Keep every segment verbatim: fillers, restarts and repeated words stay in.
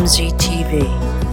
M Z T V.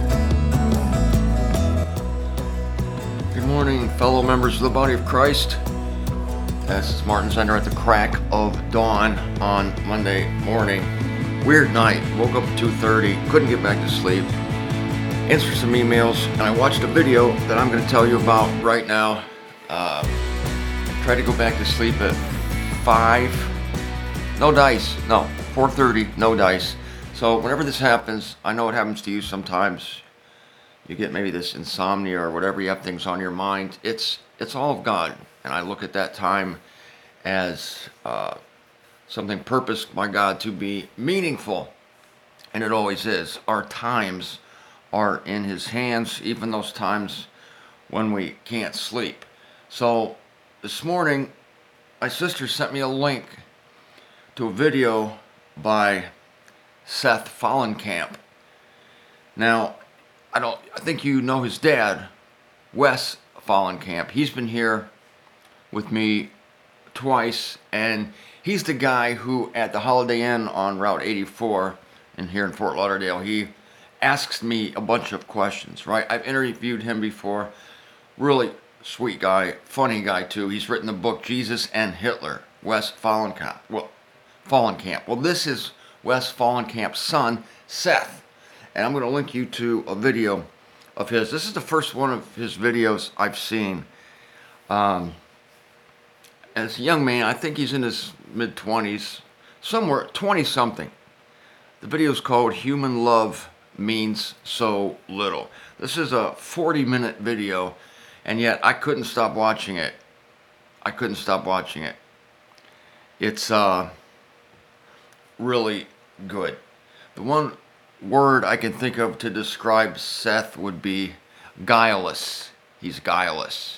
Good morning, fellow members of the body of Christ. This is Martin Zender at the crack of dawn on Monday morning. Weird night. Woke up at two thirty, couldn't get back to sleep. Answered some emails, and I watched a video that I'm going to tell you about right now. Uh, tried to go back to sleep at five. No dice. No, four thirty. No dice. So whenever this happens, I know it happens to you sometimes. You get maybe this insomnia or whatever, you have things on your mind. It's it's all of God. And I look at that time as uh, something purposed by God to be meaningful. And it always is. Our times are in His hands, even those times when we can't sleep. So this morning, my sister sent me a link to a video by Seth Fallenkamp. Now, I don't. I think you know his dad, Wes Fallenkamp. He's been here with me twice, and he's the guy who, at the Holiday Inn on Route eighty-four, and here in Fort Lauderdale, he asks me a bunch of questions. Right? I've interviewed him before. Really sweet guy, funny guy too. He's written the book Jesus and Hitler. Wes Fallenkamp. Well, Fallenkamp. Well, this is Wes Fallenkamp's son, Seth. And I'm going to link you to a video of his. This is the first one of his videos I've seen. Um, as a young man, I think he's in his mid-twenties, somewhere, twenty-something. The video is called Human Love Means So Little. This is a forty-minute video, and yet I couldn't stop watching it. I couldn't stop watching it. It's uh, really good. The one word I can think of to describe Seth would be guileless. He's guileless.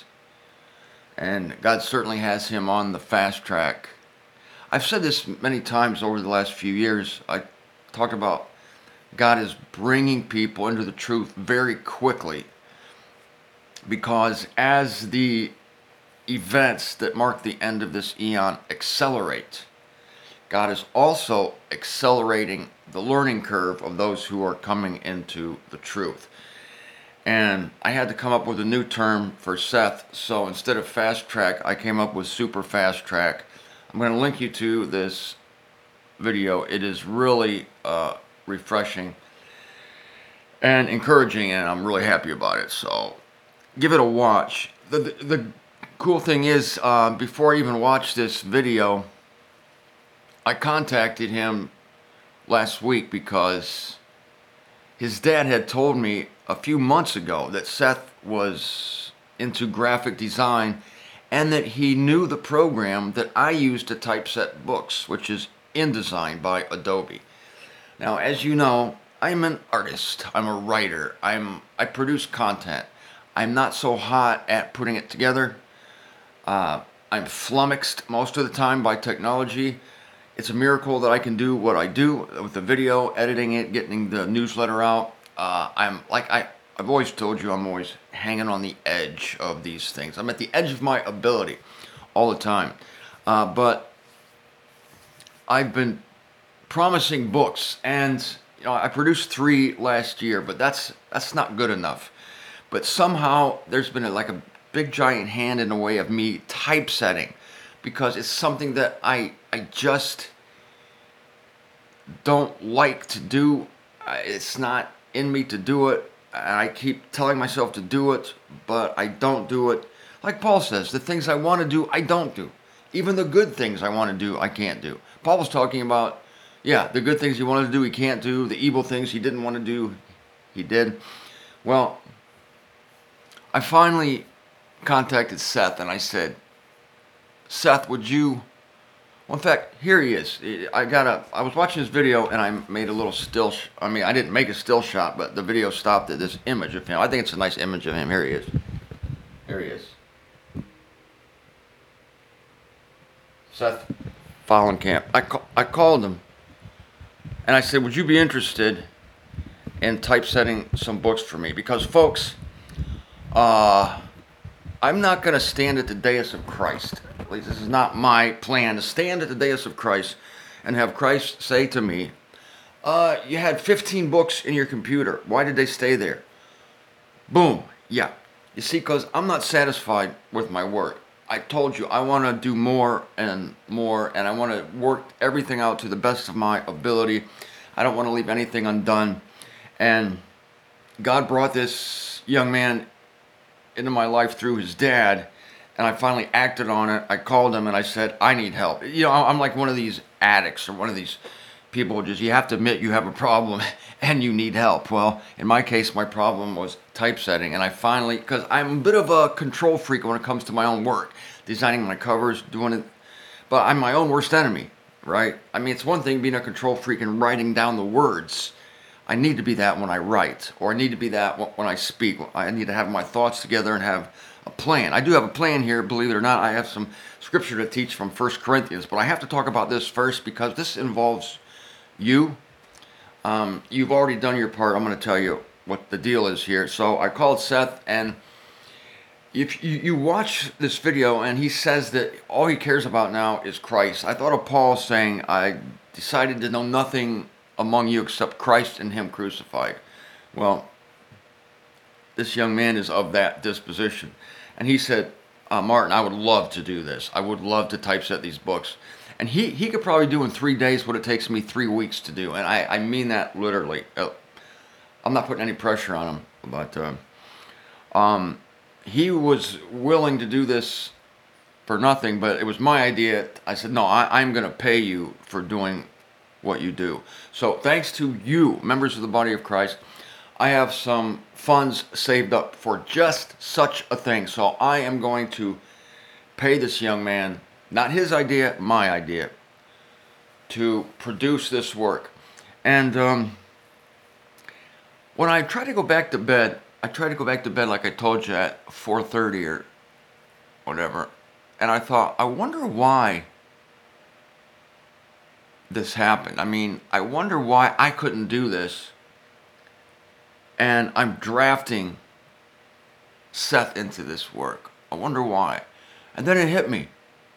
And God certainly has him on the fast track. I've said this many times over the last few years. I talked about God is bringing people into the truth very quickly, because as the events that mark the end of this eon accelerate, God is also accelerating the learning curve of those who are coming into the truth. And I had to come up with a new term for Seth, so instead of fast track, I came up with super fast track. I'm going to link you to this video. It is really uh, refreshing and encouraging, and I'm really happy about it. So give it a watch. The, the, the cool thing is, uh, before I even watched this video, I contacted him last week because his dad had told me a few months ago that Seth was into graphic design and that he knew the program that I use to typeset books, which is InDesign by Adobe. Now, as you know, I'm an artist. I'm a writer. I'm I produce content. I'm not so hot at putting it together. Uh, I'm flummoxed most of the time by technology. It's a miracle that I can do what I do with the video, editing it, getting the newsletter out. Uh, I'm like I, I've always told you, I'm always hanging on the edge of these things. I'm at the edge of my ability all the time. Uh, but I've been promising books, and you know, I produced three last year, but that's that's not good enough. But somehow there's been a, like a big giant hand in the way of me typesetting, because it's something that I I just don't like to do. It's not in me to do it. I keep telling myself to do it, but I don't do it. Like Paul says, the things I want to do, I don't do. Even the good things I want to do, I can't do. Paul was talking about, yeah, the good things he wanted to do, he can't do. The evil things he didn't want to do, he did. Well, I finally contacted Seth, and I said, Seth, would you, well, in fact, here he is. I got a, I was watching this video, and I made a little still, sh- I mean, I didn't make a still shot, but the video stopped at this image of him. I think it's a nice image of him. Here he is. Here he is. Seth Fallenkamp. I, ca- I called him, and I said, would you be interested in typesetting some books for me? Because, folks, uh, I'm not going to stand at the dais of Christ. At least this is not my plan, to stand at the dais of Christ and have Christ say to me, Uh, you had fifteen books in your computer. Why did they stay there? Boom. Yeah. You see, because I'm not satisfied with my work. I told you I want to do more and more, and I want to work everything out to the best of my ability. I don't want to leave anything undone. And God brought this young man into my life through his dad, and I finally acted on it. I called him and I said, I need help. You know, I'm like one of these addicts or one of these people just, you have to admit you have a problem and you need help. Well, in my case, my problem was typesetting, and I finally, because I'm a bit of a control freak when it comes to my own work, designing my covers, doing it, but I'm my own worst enemy, right? I mean, it's one thing being a control freak and writing down the words. I need to be that when I write, or I need to be that when I speak. I need to have my thoughts together and have a plan. I do have a plan here, believe it or not. I have some scripture to teach from First Corinthians, but I have to talk about this first because this involves you. Um, you've already done your part. I'm going to tell you what the deal is here. So I called Seth, and if you, you watch this video, and he says that all he cares about now is Christ. I thought of Paul saying, I decided to know nothing among you except Christ and him crucified. Well, this young man is of that disposition. And he said, uh, Martin, I would love to do this. I would love to typeset these books. And he, he could probably do in three days what it takes me three weeks to do. And I, I mean that literally. Uh, I'm not putting any pressure on him. But uh, um, he was willing to do this for nothing. But it was my idea. I said, no, I, I'm going to pay you for doing what you do. So thanks to you, members of the body of Christ, I have some funds saved up for just such a thing. So I am going to pay this young man, not his idea, my idea, to produce this work. And um, when I try to go back to bed, I try to go back to bed like I told you at four thirty or whatever. And I thought, I wonder why this happened. I mean, I wonder why I couldn't do this. And I'm drafting Seth into this work. I wonder why. And then it hit me.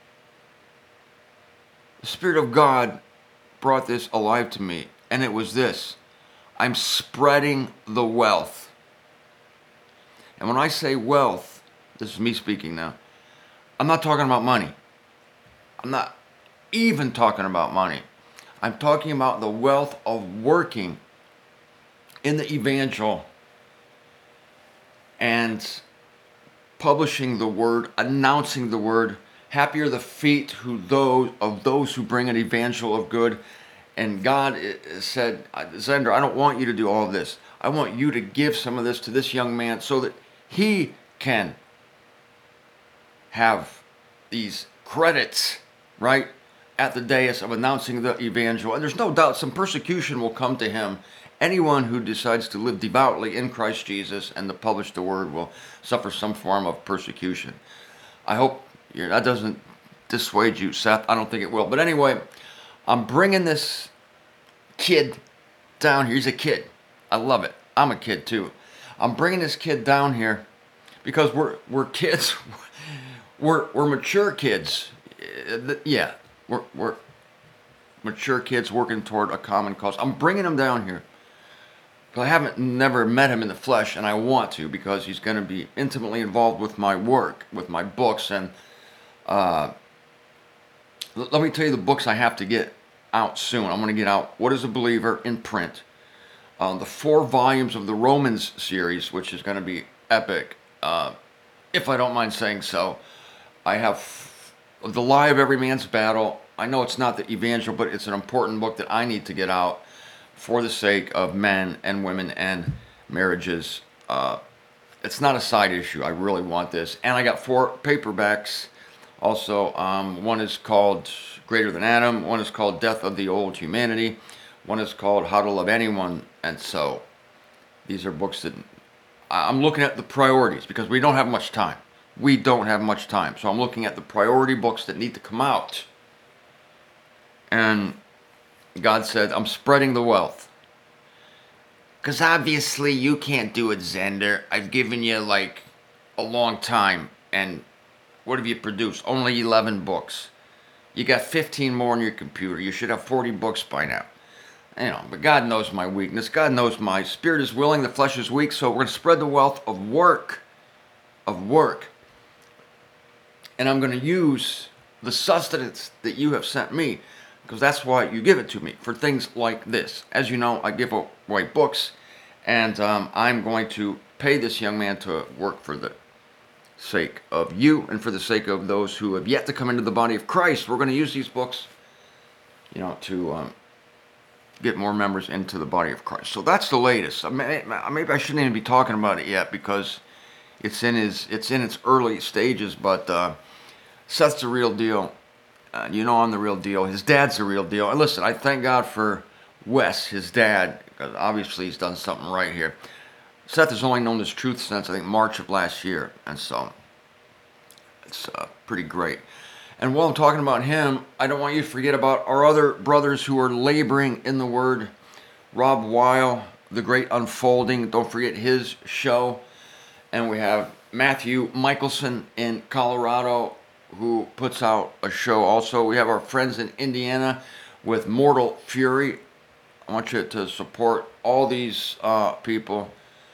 The Spirit of God brought this alive to me. And it was this. I'm spreading the wealth. And when I say wealth, this is me speaking now, I'm not talking about money. I'm not even talking about money. I'm talking about the wealth of working in the evangel and publishing the word, announcing the word. Happy are the feet who those of those who bring an evangel of good. And God said, Zender, I don't want you to do all of this. I want you to give some of this to this young man so that he can have these credits, right, at the dais of announcing the evangel. And there's no doubt some persecution will come to him. Anyone who decides to live devoutly in Christ Jesus and to publish the word will suffer some form of persecution. I hope you're, that doesn't dissuade you, Seth. I don't think it will. But anyway, I'm bringing this kid down here. He's a kid. I love it. I'm a kid too. I'm bringing this kid down here because we're we're kids. We're we're mature kids. Yeah, we're we're mature kids working toward a common cause. I'm bringing him down here. I haven't never met him in the flesh, and I want to because he's going to be intimately involved with my work, with my books. And uh, l- let me tell you the books I have to get out soon. I'm going to get out What is a Believer in print, uh, the four volumes of the Romans series, which is going to be epic, uh, if I don't mind saying so. I have The Lie of Every Man's Battle. I know it's not the evangel, but it's an important book that I need to get out for the sake of men and women and marriages. Uh, it's not a side issue. I really want this. And I got four paperbacks. Also, um, one is called Greater Than Adam. One is called Death of the Old Humanity. One is called How to Love Anyone. And so these are books that I'm looking at the priorities because we don't have much time. We don't have much time. So I'm looking at the priority books that need to come out. And God said, I'm spreading the wealth. Because obviously you can't do it, Zender. I've given you like a long time. And what have you produced? Only eleven books. You got fifteen more on your computer. You should have forty books by now. you know, but God knows my weakness. God knows my spirit is willing, the flesh is weak. So we're going to spread the wealth of work, of work. And I'm going to use the sustenance that you have sent me, because that's why you give it to me, for things like this. As you know, I give away books, and um, I'm going to pay this young man to work for the sake of you and for the sake of those who have yet to come into the body of Christ. We're going to use these books, you know, to um, get more members into the body of Christ. So that's the latest. I may, maybe I shouldn't even be talking about it yet, because it's in his it's in its early stages. But uh, Seth's the real deal. Uh, you know I'm the real deal. His dad's the real deal. And listen, I thank God for Wes, his dad, because obviously he's done something right here. Seth has only known this truth since, I think, March of last year. And so it's uh, pretty great. And while I'm talking about him, I don't want you to forget about our other brothers who are laboring in the Word. Rob Weil, The Great Unfolding. Don't forget his show. And we have Matthew Michelson in Colorado, who puts out a show also. We have our friends in Indiana with Mortal Fury. I want you to support all these uh, people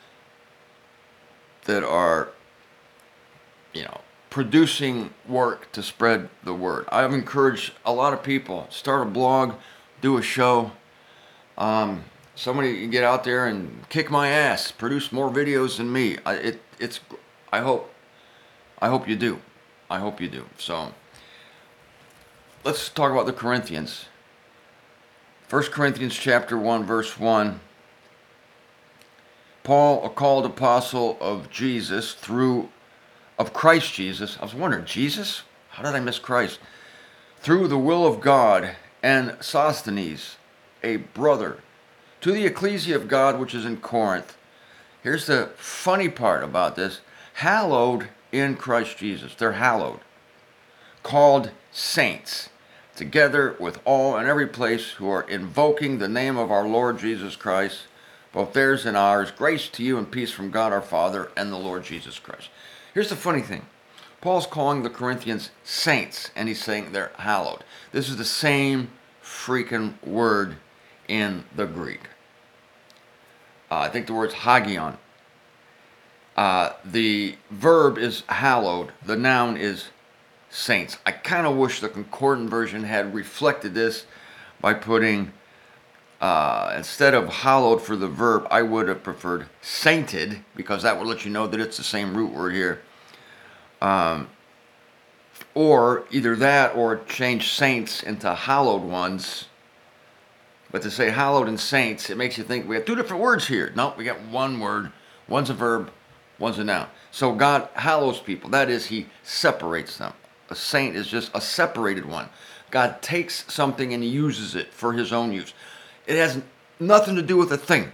that are, you know, producing work to spread the word. I've encouraged a lot of people, start a blog, do a show. Um, somebody can get out there and kick my ass, produce more videos than me. I, it, it's, I hope, I hope you do. I hope you do. So let's talk about the Corinthians. First Corinthians chapter one, verse one. Paul, a called apostle of Jesus through, of Christ Jesus. I was wondering, Jesus? How did I miss Christ? Through the will of God, and Sosthenes, a brother, to the ecclesia of God which is in Corinth. Here's the funny part about this. Hallowed in Christ Jesus. They're hallowed. Called saints. Together with all and every place who are invoking the name of our Lord Jesus Christ, both theirs and ours. Grace to you and peace from God our Father and the Lord Jesus Christ. Here's the funny thing. Paul's calling the Corinthians saints, and he's saying they're hallowed. This is the same freaking word in the Greek. Uh, I think the word's hagion. Uh, the verb is hallowed. The noun is saints. I kind of wish the concordant version had reflected this by putting, uh, instead of hallowed for the verb, I would have preferred sainted, because that would let you know that it's the same root word here. Um, or either that or change saints into hallowed ones. But to say hallowed and saints, it makes you think we have two different words here. No, we got one word. One's a verb, one's a noun. So God hallows people. That is, he separates them. A saint is just a separated one. God takes something and he uses it for his own use. It has nothing to do with a thing.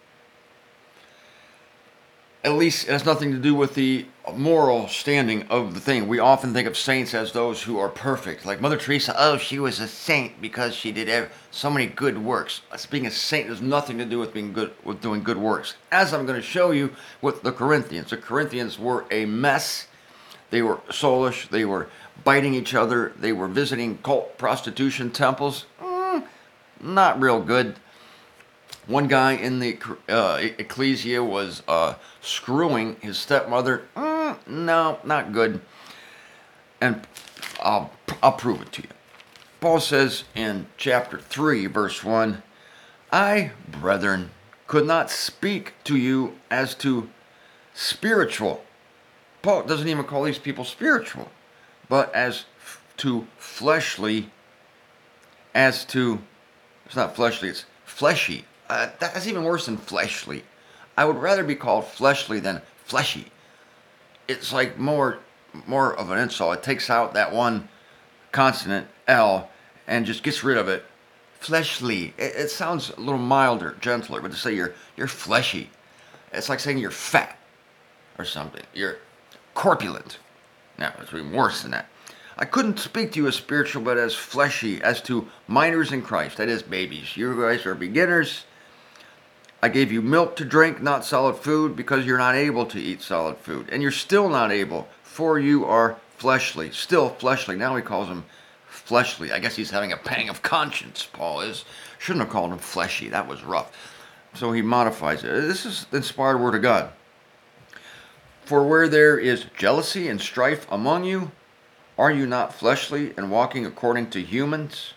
At least it has nothing to do with the moral standing of the thing. We often think of saints as those who are perfect. Like Mother Teresa, oh, she was a saint because she did ev- so many good works. Being a saint has nothing to do with being good, with doing good works. As I'm going to show you with the Corinthians. The Corinthians were a mess. They were soulish. They were biting each other. They were visiting cult prostitution temples. Mm, not real good. One guy in the uh, ecclesia was uh, screwing his stepmother. Mm, no, not good. And I'll, I'll prove it to you. Paul says in chapter three, verse one, I, brethren, could not speak to you as to spiritual. Paul doesn't even call these people spiritual, but as f- to fleshly, as to, it's not fleshly, it's fleshy. Uh, that's even worse than fleshly. I would rather be called fleshly than fleshy. It's like more more of an insult. It takes out that one consonant, L, and just gets rid of it. Fleshly. It, it sounds a little milder, gentler, but to say you're you're fleshy, it's like saying you're fat or something. You're corpulent. Now, it's even worse than that. I couldn't speak to you as spiritual, but as fleshy, as to minors in Christ. That is, babies. You guys are beginners. I gave you milk to drink, not solid food, because you're not able to eat solid food. And you're still not able, for you are fleshly. Still fleshly. Now he calls them fleshly. I guess he's having a pang of conscience, Paul is. Shouldn't have called him fleshy. That was rough. So he modifies it. This is the inspired word of God. For where there is jealousy and strife among you, are you not fleshly and walking according to humans?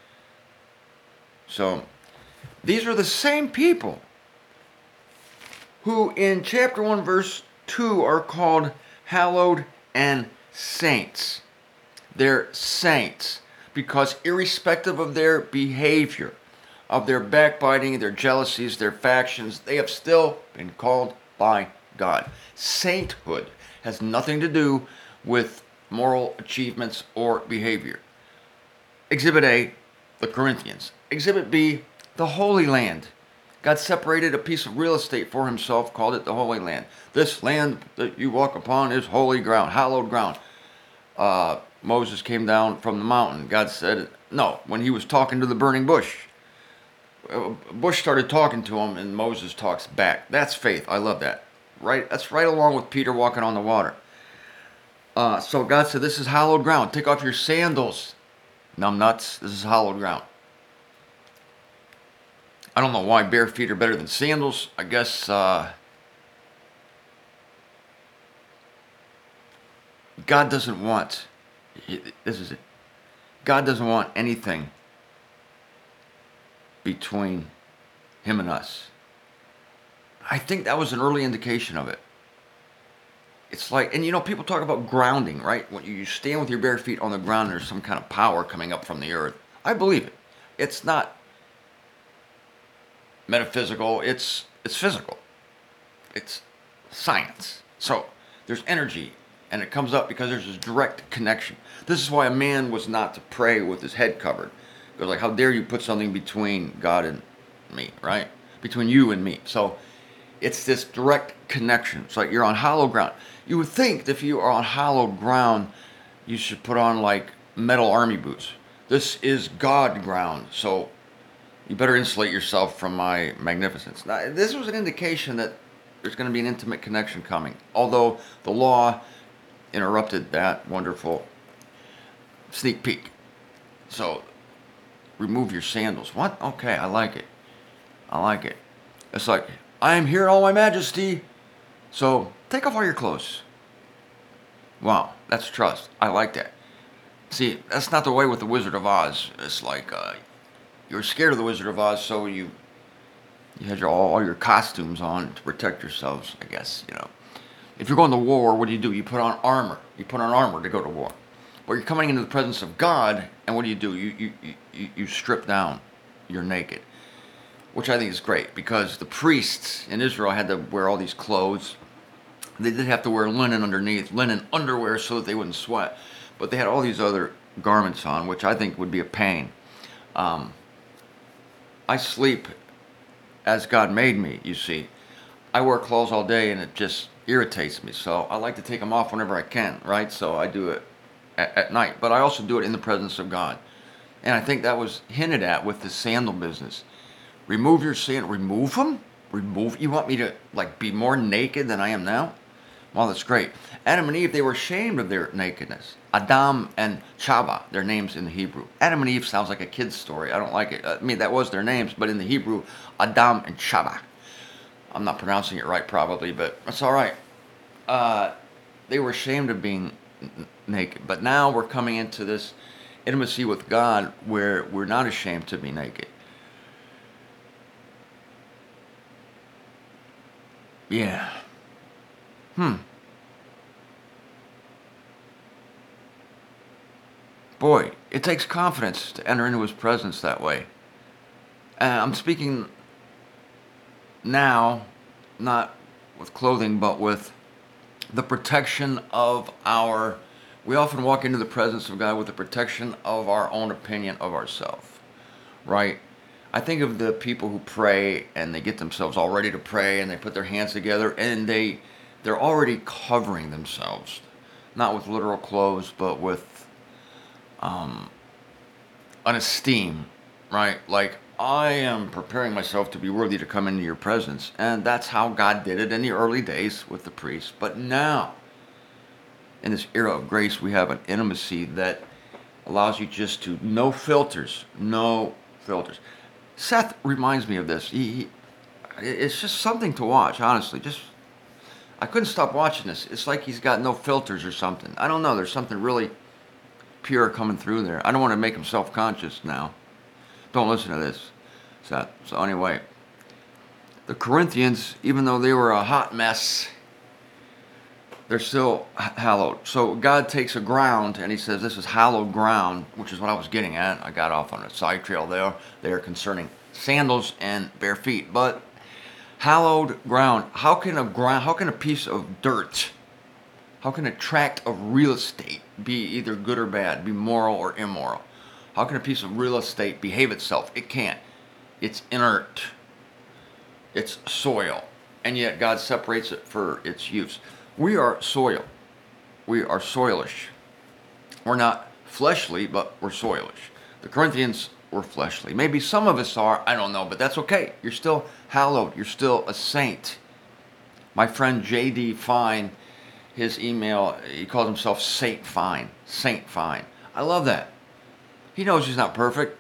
So these are the same people who in chapter one verse two are called hallowed and saints. They're saints because irrespective of their behavior, of their backbiting, their jealousies, their factions, they have still been called by God. Sainthood has nothing to do with moral achievements or behavior. Exhibit A, the Corinthians. Exhibit B, the Holy Land. God separated a piece of real estate for himself, called it the Holy Land. This land that you walk upon is holy ground, hallowed ground. Uh, Moses came down from the mountain. God said, no, when he was talking to the burning bush. A bush started talking to him, and Moses talks back. That's faith. I love that. Right? That's right along with Peter walking on the water. Uh, so God said, this is hallowed ground. Take off your sandals, numbnuts. This is hallowed ground. I don't know why bare feet are better than sandals. I guess uh, God doesn't want, this is it, God doesn't want anything between him and us. I think that was an early indication of it. It's like, and you know, people talk about grounding, right? When you stand with your bare feet on the ground, there's some kind of power coming up from the earth. I believe it. It's not metaphysical, it's it's physical. It's science. So there's energy, and it comes up because there's this direct connection. This is why a man was not to pray with his head covered. Because like, how dare you put something between God and me, right? Between you and me. So it's this direct connection. It's like you're on hollow ground. You would think that if you are on hollow ground, you should put on like metal army boots. This is God ground, so you better insulate yourself from my magnificence. Now, this was an indication that there's going to be an intimate connection coming. Although the law interrupted that wonderful sneak peek. So, remove your sandals. What? Okay, I like it. I like it. It's like, I am here in all my majesty, so take off all your clothes. Wow, that's trust. I like that. See, that's not the way with the Wizard of Oz. It's like, uh, you were scared of the Wizard of Oz, so you you had your, all, all your costumes on to protect yourselves, I guess, you know. If you're going to war, what do you do? You put on armor. You put on armor to go to war. But you're coming into the presence of God, and what do you do? You, you, you, you strip down. You're naked. Which I think is great, because the priests in Israel had to wear all these clothes. They did have to wear linen underneath, linen underwear so that they wouldn't sweat. But they had all these other garments on, which I think would be a pain. Um, I sleep as God made me, you see. I wear clothes all day and it just irritates me. So I like to take them off whenever I can, right? So I do it at, at night. But I also do it in the presence of God. And I think that was hinted at with the sandal business. Remove your sandal. Remove them? Remove? You want me to like be more naked than I am now? Well, that's great. Adam and Eve, they were ashamed of their nakedness. Adam and Chava, their names in the Hebrew. Adam and Eve sounds like a kid's story. I don't like it. I mean, that was their names, but in the Hebrew, Adam and Chava. I'm not pronouncing it right, probably, but that's all right. Uh, they were ashamed of being n- naked. But now we're coming into this intimacy with God where we're not ashamed to be naked. Yeah. Hmm. Boy, it takes confidence to enter into his presence that way. And I'm speaking now, not with clothing, but with the protection of our... We often walk into the presence of God with the protection of our own opinion of ourselves, right? I think of the people who pray and they get themselves all ready to pray and they put their hands together and they, they're already covering themselves, not with literal clothes, but with um, an esteem, right? Like, I am preparing myself to be worthy to come into your presence. And that's how God did it in the early days with the priests. But now, in this era of grace, we have an intimacy that allows you just to, no filters, no filters. Seth reminds me of this. He, he it's just something to watch, honestly. Just I couldn't stop watching this. It's like he's got no filters or something. I don't know. There's something really pure coming through there. I don't want to make him self-conscious now. Don't listen to this, Seth. So anyway, the Corinthians, even though they were a hot mess, they're still hallowed. So God takes a ground and he says, this is hallowed ground, which is what I was getting at. I got off on a side trail there, there concerning sandals and bare feet. But hallowed ground, how can a ground, how can a piece of dirt, how can a tract of real estate be either good or bad, be moral or immoral? How can a piece of real estate behave itself? It can't. It's inert. It's soil. And yet God separates it for its use. We are soil. We are soilish. We're not fleshly, but we're soilish. The Corinthians were fleshly. Maybe some of us are, I don't know, but that's okay. You're still hallowed. You're still a saint. My friend J D Fine, his email, he calls himself Saint Fine. Saint Fine. I love that. He knows he's not perfect,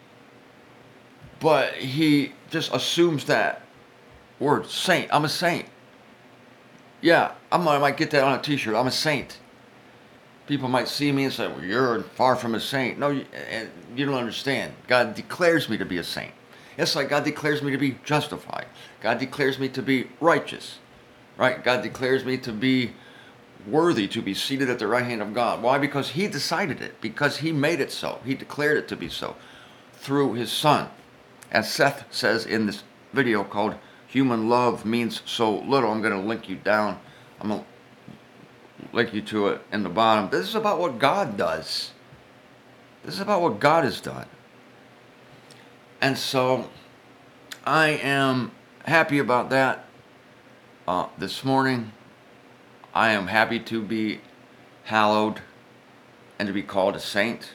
but he just assumes that word, saint. I'm a saint. Yeah, I'm, I might get that on a t-shirt. I'm a saint. People might see me and say, well, you're far from a saint. No, you, you don't understand. God declares me to be a saint. It's like God declares me to be justified. God declares me to be righteous. Right? God declares me to be worthy to be seated at the right hand of God. Why? Because he decided it. Because he made it so. He declared it to be so through his son. As Seth says in this video called Human Love Means So Little. I'm going to link you down. I'm going to link you to it in the bottom. This is about what God does. This is about what God has done. And so I am happy about that. Uh, this morning, I am happy to be hallowed and to be called a saint,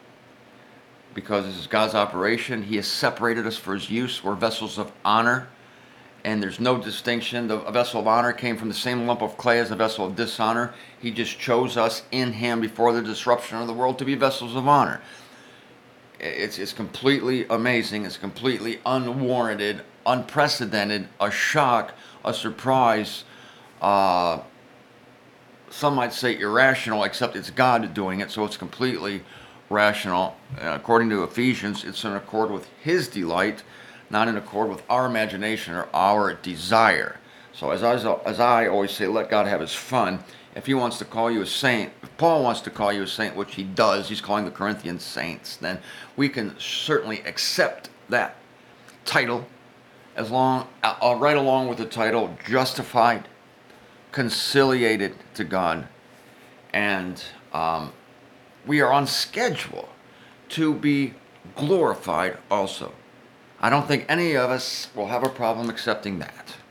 because this is God's operation. He has separated us for his use. We're vessels of honor, and there's no distinction. The vessel of honor came from the same lump of clay as a vessel of dishonor. He just chose us in him before the disruption of the world to be vessels of honor. It's, it's completely amazing. It's completely unwarranted, unprecedented, a shock, a surprise, uh, some might say irrational, except it's God doing it, so it's completely rational. Uh, according to Ephesians, it's in accord with his delight, not in accord with our imagination or our desire. So as I, as I always say, let God have his fun. If he wants to call you a saint, if Paul wants to call you a saint, which he does, he's calling the Corinthians saints, then we can certainly accept that title, as long, uh, right along with the title, justified, conciliated to God, and um, we are on schedule to be glorified also. I don't think any of us will have a problem accepting that.